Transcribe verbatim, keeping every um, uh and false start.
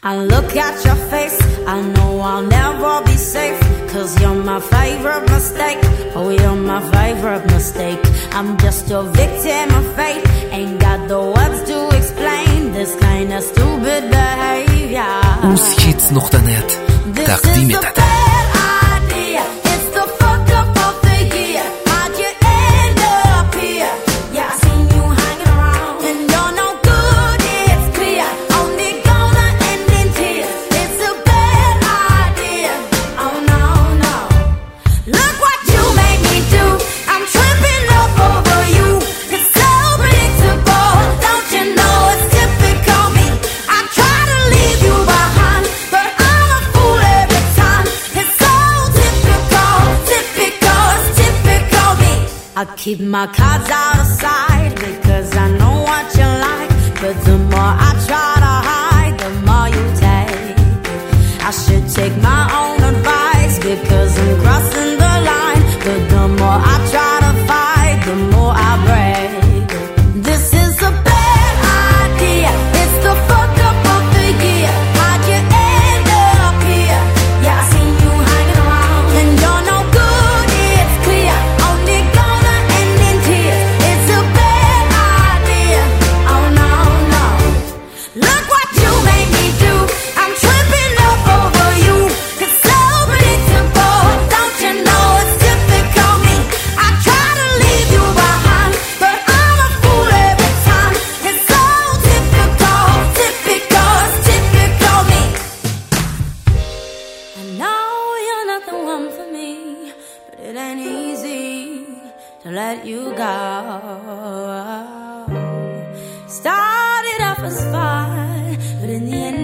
I look at your face, I know I'll never be safe, 'cause you're my favorite mistake. Oh, you're my favorite mistake. I'm just a victim of fate, ain't got the words to explain this kind of stupid behavior. Узхитс нуқта нет тақдим етад. I keep my cards out of sight because I know what you like, but the more I try to hide, the more you take. I should take my own advice because I'm crossing the line, but the more I try to fight, the more I break. This is a bad idea, it's the fuck up of the year. How'd you end up here? Yeah, I seen you hanging around, and you're no good, it's clear. Only gonna end in tears. It's a bad idea. Oh no, no. Look what you made me do. I'm tripping up over you. It's so predictable. Don't you know it's typical me? I try to leave you behind, but I'm a fool every time. It's so typical, typical, it's typical me. I know you're not the one for me, but it ain't easy to let you go. Started off as fun, but in the end